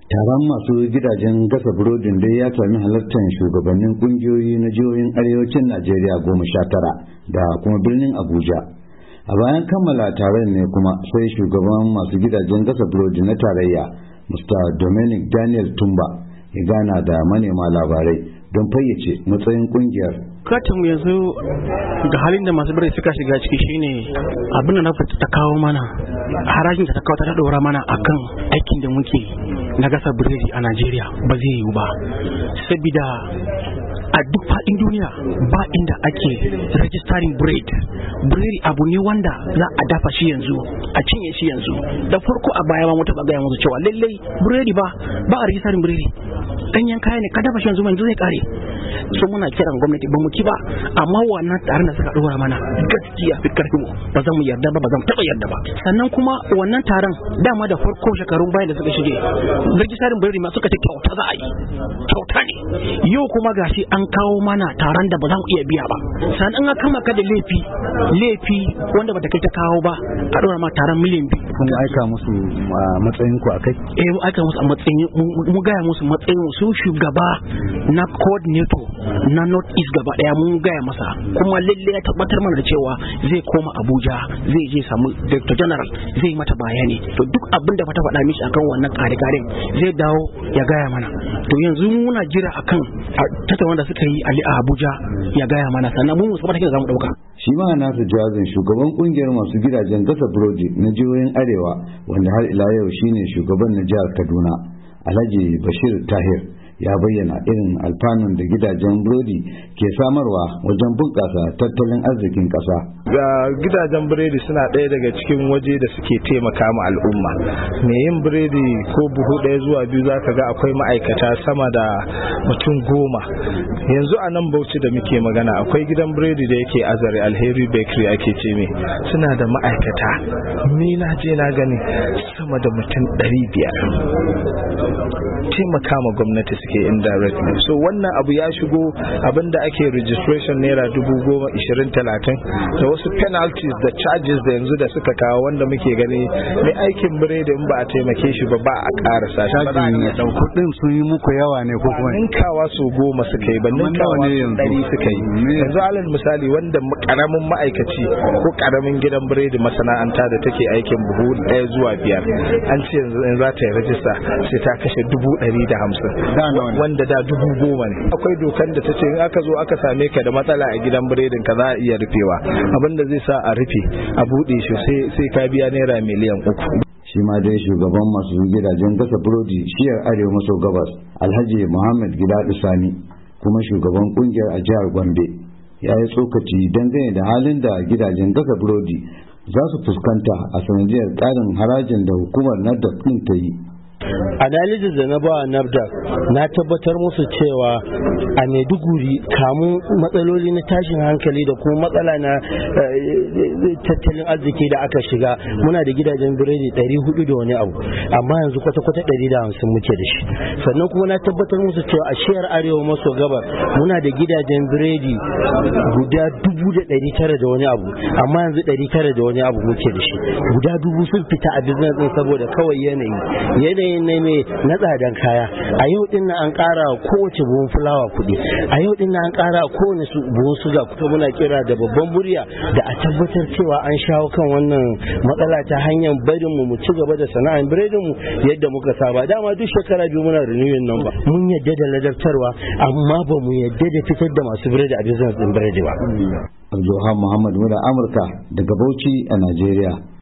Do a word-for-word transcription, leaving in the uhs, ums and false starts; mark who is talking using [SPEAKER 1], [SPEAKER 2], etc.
[SPEAKER 1] Taron masu gidajen gasa burodin dai ya sami halartar shugabannin kungiyoyi na jihohin arewacin Najeriya goma sha tara da kuma birnin Abuja. A bayan kammala taron ne kuma sai shugaban masu gidajen gasa burodi na tarayya, Mister Dominic Daniel Tumba, ya gana da manema labarai don fayyace matsayin kungiyar.
[SPEAKER 2] Bukatunmu yanzu ga halin da masu biredi suka shiga ciki shine abin da na fita ta kawo mana harajin da ta kawo ta ɗora mana akan aikin da muke na gasa biredi a Najeriya ba zai yiwu ba, saboda a duk faɗin duniya ba inda ake registering bread. Biredi abu ne wanda za a dafa shi yanzu a cinye shi yanzu. Da farko a baya ma mu taɓa gaya musu cewa lallai biredi ba ba a registering biredi, ɗanyen kaya ne ka dafa shi yanzu yanzu zai kare. So muna kiran gwamnati ba mu ki ba, amma wannan taron da suka ɗora mana gaskiya fi karfi mu ba za mu yarda ba ba za mu taɓa yarda ba. Sannan kuma wannan taron dama da farko shekarun bayan da suka shige registering biredi ma suka ce kyauta za a yi, kyauta ne. Yau kuma gashi an kawo mana taron da ba za mu iya biya ba. Sannan an kama ka da laifi laifi wanda ba ta kai ta kawo ba a ɗora ma taron miliyan biyu.
[SPEAKER 1] Kun aika musu matsayin ku akai?
[SPEAKER 2] Eh mu aika musu a matsayin mu gaya musu matsayin su shugaba na coordinator na North East gaba daya mun gaya masa, kuma lalle ya tabbatar mana da cewa zai koma Abuja zai je samu Director General zai mata bayani. To duk abin da ta faɗa mishi akan wannan kare-karen zai dawo ya gaya mana. To yanzu muna jira akan tattauna da suka yi a Abuja ya gaya mana, sannan mun musu matakin da zamu dauka.
[SPEAKER 1] Shi ma nasu jawabin shugaban kungiyar masu gidajen gasa burodi na jihohin Arewa, wanda har ila yau shine shugaban na jihar Kaduna, Alhaji Bashir Tahir, ya bayyana irin alfanun da gidajen burodi ke samarwa wajen bunƙasa tattalin arzikin ƙasa.
[SPEAKER 3] Ga gidajen biredi suna ɗaya daga cikin waje da suke taimaka ma al'umma. Me yin biredi ko buhu ɗaya zuwa biyu za ka ga akwai ma'aikata sama da mutum goma. Yanzu a nan Bauchi da muke magana akwai gidan biredi da yake Azare, Alheri Bakery ake ce me, suna da ma'aikata ni na je na gani sama da mutum ɗari biyar. Taimaka ma gwamnati suke indirectly. So wannan abu ya shigo, abinda ake registration naira dubu goma ishirin talatin da wasu penalties da charges da yanzu da suka kawo wanda muke gani mai aikin biredi in ba a taimake shi ba ba a ƙarasa shi.
[SPEAKER 1] Kuɗin sun yi muku yawa ne ko kuma?
[SPEAKER 3] Ninkawa su goma suka yi ba ninkawa su ɗari suka yi. Yanzu alal misali wanda karamin ma'aikaci ko karamin gidan biredi masana'anta da take aikin buhu ɗaya zuwa biyar an ce yanzu za ta yi rajista sai ta kashe dubu ɗari da hamsin wanda da dubu goma ne. Akwai dokan da ta ce in aka zo aka same ka da matsala a gidan biredin ka za a iya rufewa, abinda zai sa a rufe a buɗe shi sai ka biya naira miliyan uku.
[SPEAKER 1] Shi ma dai shugaban masu gidajen gasa burodi shiyar arewa maso gabas, Alhaji Muhammad Gidadu Sani, kuma shugaban kungiyar a jihar Gombe, ya yi tsokaci dangane da halin da gidajen gasa burodi za su fuskanta a sanadiyar ƙarin harajin da hukumar NAFDAC ɗin ta yi.
[SPEAKER 4] Analysis da na ba NAFDAC na tabbatar musu cewa a Maiduguri kamun matsaloli na tashin hankali da kuma matsala na tattalin arziki da aka shiga muna da gidajen biredi ɗari hudu da wani abu, amma yanzu kwata-kwata ɗari da hamsin muke da shi. Sannan kuma na tabbatar musu cewa a shiyar arewa maso gabar muna da gidajen biredi guda dubu da ɗari tara da wani abu, amma yanzu ɗari tara da wani abu muke da shi. Guda dubu sun fita a business ɗin saboda kawai yanayi yanayi ne ne na tsadan kaya. A yau din nan an ƙara kowace buhun fulawa kuɗi, a yau din nan an ƙara kowane buhun suga. Kuma muna kira da babban murya da a tabbatar cewa an shawo kan wannan matsala ta hanyar barin mu mu ci gaba da sana'ar biredin mu yadda muka saba. Dama duk shekara biyu muna renewing nan ba. Mun yadda da ladabtarwa amma ba mu yadda da fitar da masu biredi a business din biredi ba.
[SPEAKER 1] Abdulhamid Muhammad Mura, Amurka daga Bauchi a Najeriya.